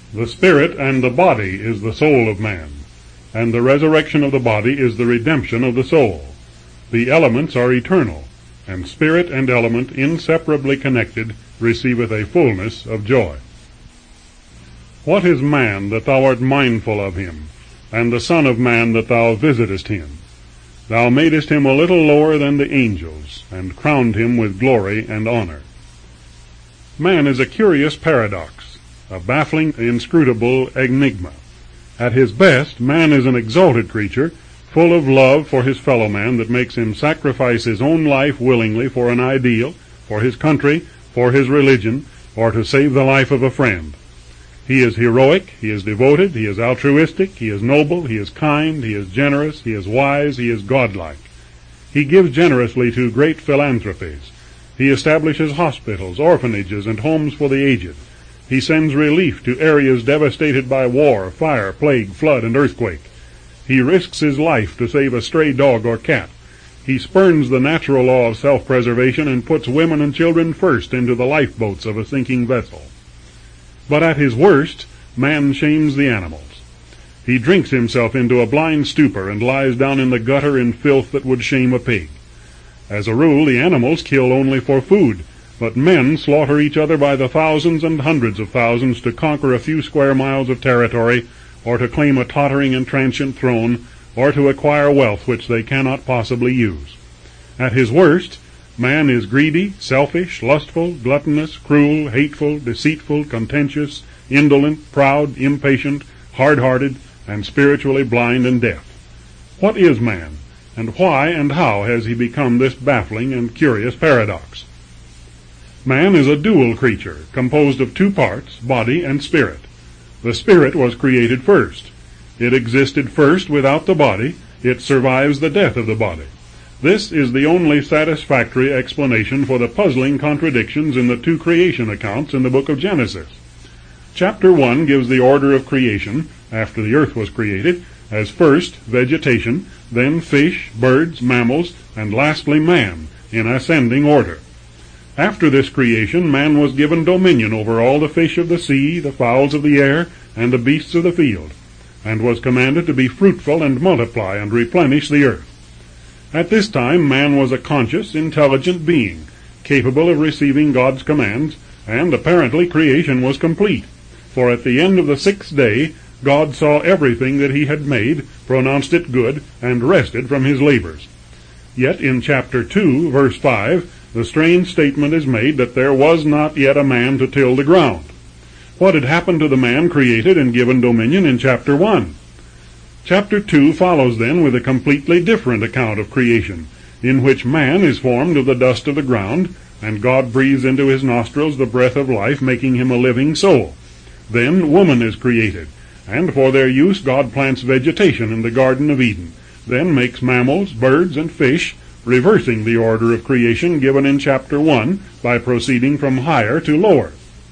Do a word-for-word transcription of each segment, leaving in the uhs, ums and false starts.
The spirit and the body is the soul of man, and the resurrection of the body is the redemption of the soul. The elements are eternal, and spirit and element, inseparably connected, receiveth a fullness of joy. What is man, that thou art mindful of him, and the son of man, that thou visitest him? Thou madest him a little lower than the angels, and crowned him with glory and honor. Man is a curious paradox, a baffling, inscrutable enigma. At his best, man is an exalted creature, full of love for his fellow man, that makes him sacrifice his own life willingly for an ideal, for his country, for his religion, or to save the life of a friend. He is heroic, he is devoted, he is altruistic, he is noble, he is kind, he is generous, he is wise, he is godlike. He gives generously to great philanthropies. He establishes hospitals, orphanages, and homes for the aged. He sends relief to areas devastated by war, fire, plague, flood, and earthquake. He risks his life to save a stray dog or cat. He spurns the natural law of self-preservation and puts women and children first into the lifeboats of a sinking vessel. But at his worst, man shames the animals. He drinks himself into a blind stupor and lies down in the gutter in filth that would shame a pig. As a rule, the animals kill only for food, but men slaughter each other by the thousands and hundreds of thousands to conquer a few square miles of territory, or to claim a tottering and transient throne, or to acquire wealth which they cannot possibly use. At his worst, man is greedy, selfish, lustful, gluttonous, cruel, hateful, deceitful, contentious, indolent, proud, impatient, hard-hearted, and spiritually blind and deaf. What is man, and why and how has he become this baffling and curious paradox? Man is a dual creature, composed of two parts, body and spirit. The spirit was created first. It existed first without the body. It survives the death of the body. This is the only satisfactory explanation for the puzzling contradictions in the two creation accounts in the book of Genesis. Chapter one gives the order of creation, after the earth was created, as first vegetation, then fish, birds, mammals, and lastly man, in ascending order. After this creation, man was given dominion over all the fish of the sea, the fowls of the air, and the beasts of the field, and was commanded to be fruitful and multiply and replenish the earth. At this time, man was a conscious, intelligent being, capable of receiving God's commands, and apparently creation was complete, for at the end of the sixth day, God saw everything that he had made, pronounced it good, and rested from his labors. Yet in chapter two, verse five, the strange statement is made that there was not yet a man to till the ground. What had happened to the man created and given dominion in chapter one? Chapter two follows then with a completely different account of creation, in which man is formed of the dust of the ground, and God breathes into his nostrils the breath of life, making him a living soul. Then woman is created, and for their use God plants vegetation in the Garden of Eden, then makes mammals, birds, and fish, reversing the order of creation given in chapter one by proceeding from higher to lower.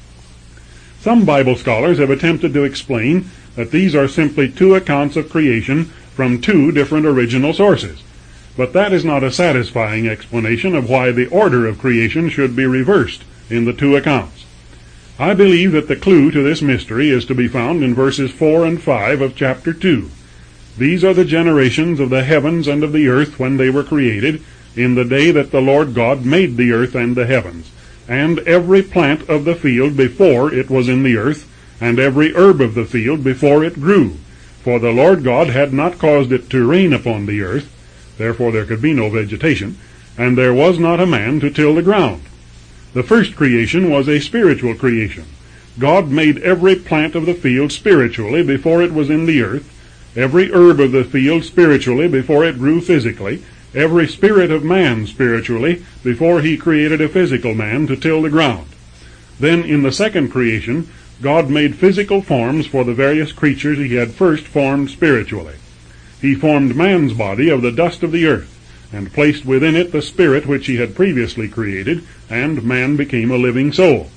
Some Bible scholars have attempted to explain that these are simply two accounts of creation from two different original sources. But that is not a satisfying explanation of why the order of creation should be reversed in the two accounts. I believe that the clue to this mystery is to be found in verses four and five of chapter two. These are the generations of the heavens and of the earth when they were created, in the day that the Lord God made the earth and the heavens, and every plant of the field before it was in the earth, and every herb of the field before it grew. For the Lord God had not caused it to rain upon the earth, therefore there could be no vegetation, and there was not a man to till the ground. The first creation was a spiritual creation. God made every plant of the field spiritually before it was in the earth, every herb of the field spiritually before it grew physically, every spirit of man spiritually before he created a physical man to till the ground. Then in the second creation, God made physical forms for the various creatures he had first formed spiritually. He formed man's body of the dust of the earth, and placed within it the spirit which he had previously created, and man became a living soul.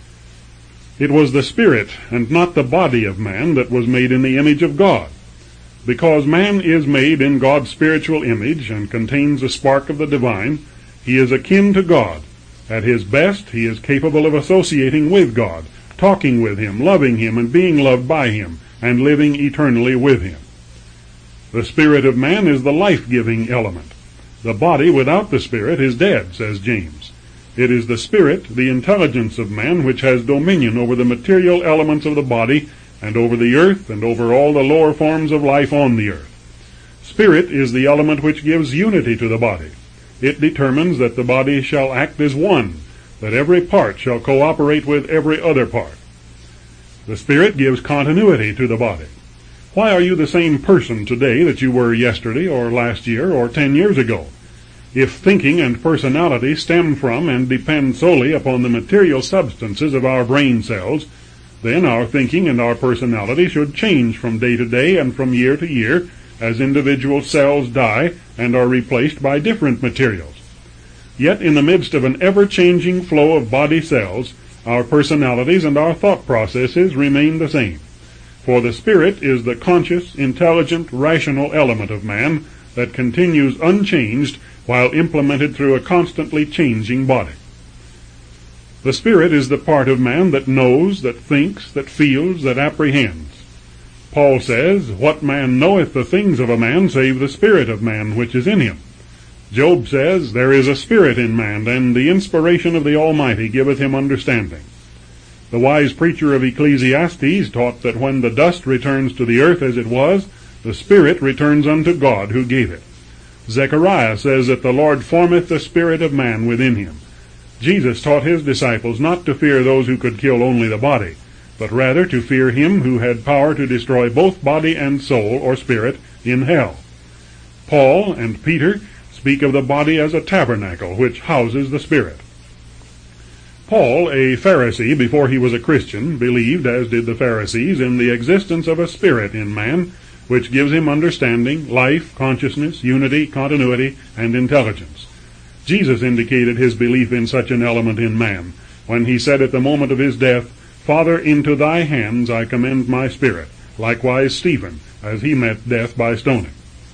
It was the spirit, and not the body of man, that was made in the image of God. Because man is made in God's spiritual image, and contains a spark of the divine, he is akin to God. At his best, he is capable of associating with God, talking with him, loving him, and being loved by him, and living eternally with him. The spirit of man is the life-giving element. The body without the spirit is dead, says James. It is the spirit, the intelligence of man, which has dominion over the material elements of the body, and over the earth, and over all the lower forms of life on the earth. Spirit is the element which gives unity to the body. It determines that the body shall act as one, that every part shall cooperate with every other part. The Spirit gives continuity to the body. Why are you the same person today that you were yesterday, or last year, or ten years ago? If thinking and personality stem from and depend solely upon the material substances of our brain cells, then our thinking and our personality should change from day to day and from year to year as individual cells die and are replaced by different materials. Yet in the midst of an ever-changing flow of body cells, our personalities and our thought processes remain the same. For the spirit is the conscious, intelligent, rational element of man that continues unchanged while implemented through a constantly changing body. The spirit is the part of man that knows, that thinks, that feels, that apprehends. Paul says, "What man knoweth the things of a man, save the spirit of man which is in him?" Job says, "There is a spirit in man, and the inspiration of the Almighty giveth him understanding." The wise preacher of Ecclesiastes taught that when the dust returns to the earth as it was, the spirit returns unto God who gave it. Zechariah says that the Lord formeth the spirit of man within him. Jesus taught his disciples not to fear those who could kill only the body, but rather to fear him who had power to destroy both body and soul or spirit in hell. Paul and Peter speak of the body as a tabernacle which houses the spirit. Paul, a Pharisee before he was a Christian, believed, as did the Pharisees, in the existence of a spirit in man, which gives him understanding, life, consciousness, unity, continuity, and intelligence. Jesus indicated his belief in such an element in man, when he said at the moment of his death, "Father, into thy hands I commend my spirit." Likewise Stephen, as he met death by stoning.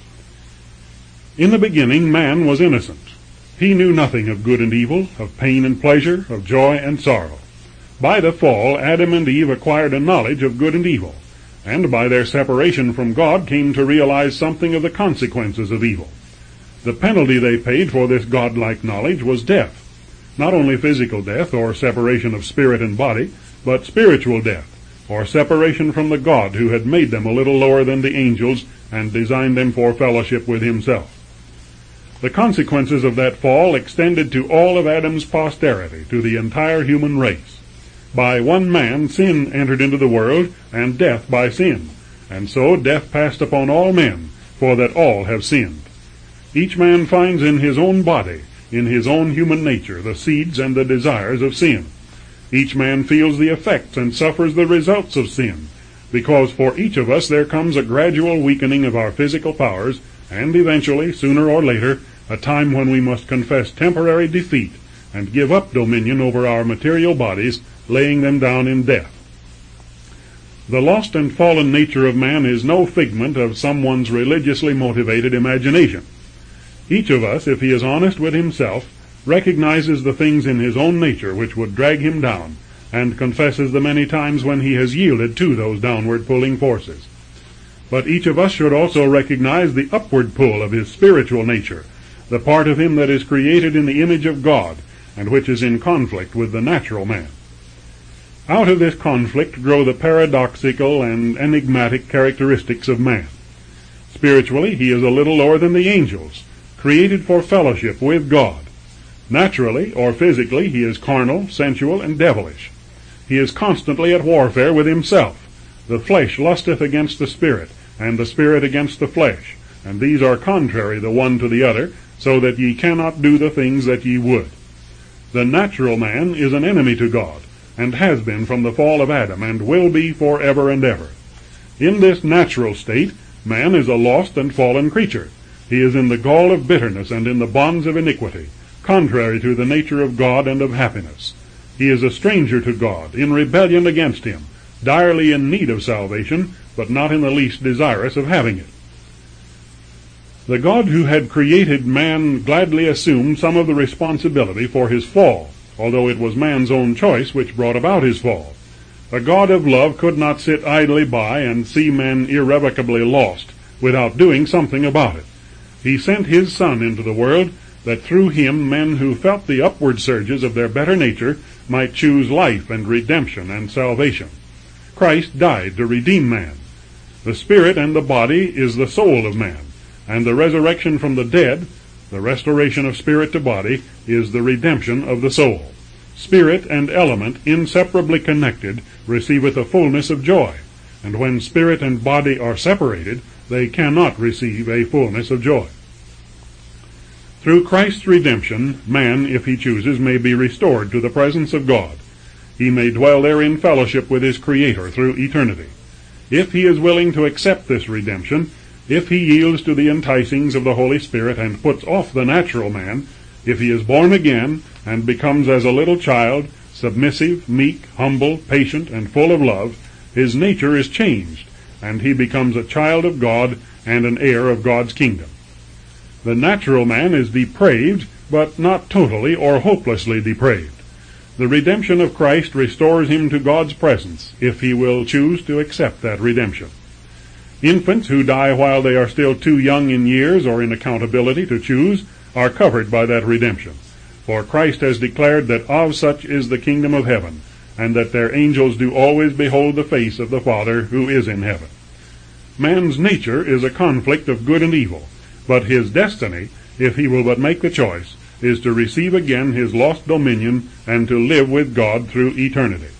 In the beginning man was innocent. He knew nothing of good and evil, of pain and pleasure, of joy and sorrow. By the fall, Adam and Eve acquired a knowledge of good and evil, and by their separation from God came to realize something of the consequences of evil. The penalty they paid for this godlike knowledge was death. Not only physical death, or separation of spirit and body, but spiritual death, or separation from the God who had made them a little lower than the angels and designed them for fellowship with himself. The consequences of that fall extended to all of Adam's posterity, to the entire human race. By one man sin entered into the world, and death by sin. And so death passed upon all men, for that all have sinned. Each man finds in his own body, in his own human nature, the seeds and the desires of sin. Each man feels the effects and suffers the results of sin, because for each of us there comes a gradual weakening of our physical powers, and eventually, sooner or later, a time when we must confess temporary defeat and give up dominion over our material bodies, laying them down in death. The lost and fallen nature of man is no figment of someone's religiously motivated imagination. Each of us, if he is honest with himself, recognizes the things in his own nature which would drag him down, and confesses the many times when he has yielded to those downward pulling forces. But each of us should also recognize the upward pull of his spiritual nature, the part of him that is created in the image of God, and which is in conflict with the natural man. Out of this conflict grow the paradoxical and enigmatic characteristics of man. Spiritually, he is a little lower than the angels, created for fellowship with God. Naturally, or physically, he is carnal, sensual, and devilish. He is constantly at warfare with himself. The flesh lusteth against the spirit, and the spirit against the flesh, and these are contrary the one to the other, so that ye cannot do the things that ye would. The natural man is an enemy to God, and has been from the fall of Adam, and will be forever and ever. In this natural state, man is a lost and fallen creature. He is in the gall of bitterness and in the bonds of iniquity, contrary to the nature of God and of happiness. He is a stranger to God, in rebellion against him, direly in need of salvation, but not in the least desirous of having it. The God who had created man gladly assumed some of the responsibility for his fall, although it was man's own choice which brought about his fall. The God of love could not sit idly by and see men irrevocably lost without doing something about it. He sent his Son into the world that through him men who felt the upward surges of their better nature might choose life and redemption and salvation. Christ died to redeem man. The spirit and the body is the soul of man, and the resurrection from the dead, the restoration of spirit to body, is the redemption of the soul. Spirit and element, inseparably connected, receiveth a fullness of joy, and when spirit and body are separated, they cannot receive a fullness of joy. Through Christ's redemption, man, if he chooses, may be restored to the presence of God. He may dwell there in fellowship with his Creator through eternity. If he is willing to accept this redemption, if he yields to the enticings of the Holy Spirit and puts off the natural man, if he is born again and becomes as a little child, submissive, meek, humble, patient, and full of love, his nature is changed, and he becomes a child of God and an heir of God's kingdom. The natural man is depraved, but not totally or hopelessly depraved. The redemption of Christ restores him to God's presence, if he will choose to accept that redemption. Infants who die while they are still too young in years or in accountability to choose are covered by that redemption. For Christ has declared that of such is the kingdom of heaven, and that their angels do always behold the face of the Father who is in heaven. Man's nature is a conflict of good and evil, but his destiny, if he will but make the choice, is to receive again his lost dominion and to live with God through eternity.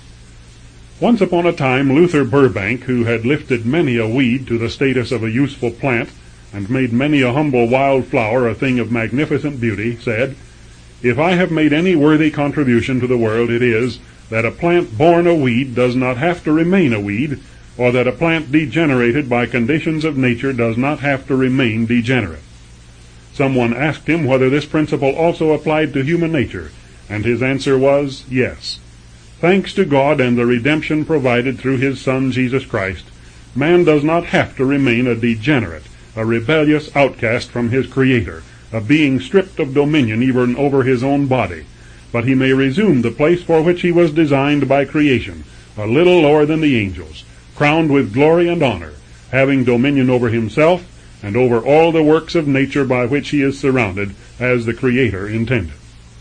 Once upon a time, Luther Burbank, who had lifted many a weed to the status of a useful plant, and made many a humble wild flower a thing of magnificent beauty, said, "If I have made any worthy contribution to the world, it is that a plant born a weed does not have to remain a weed, or that a plant degenerated by conditions of nature does not have to remain degenerate." Someone asked him whether this principle also applied to human nature, and his answer was, yes. Thanks to God and the redemption provided through his Son Jesus Christ, man does not have to remain a degenerate, a rebellious outcast from his Creator, a being stripped of dominion even over his own body, but he may resume the place for which he was designed by creation, a little lower than the angels, crowned with glory and honor, having dominion over himself and over all the works of nature by which he is surrounded, as the Creator intended.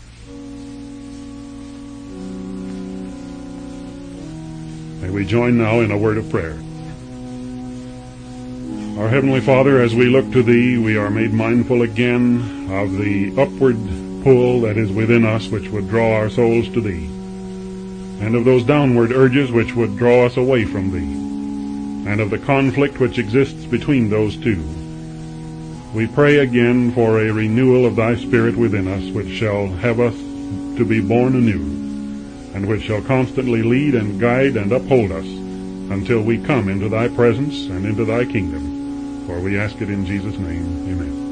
May we join now in a word of prayer. Our Heavenly Father, as we look to Thee, we are made mindful again of the upward pull that is within us which would draw our souls to Thee, and of those downward urges which would draw us away from Thee, and of the conflict which exists between those two. We pray again for a renewal of Thy Spirit within us, which shall have us to be born anew, and which shall constantly lead and guide and uphold us until we come into Thy presence and into Thy kingdom. For we ask it in Jesus' name. Amen.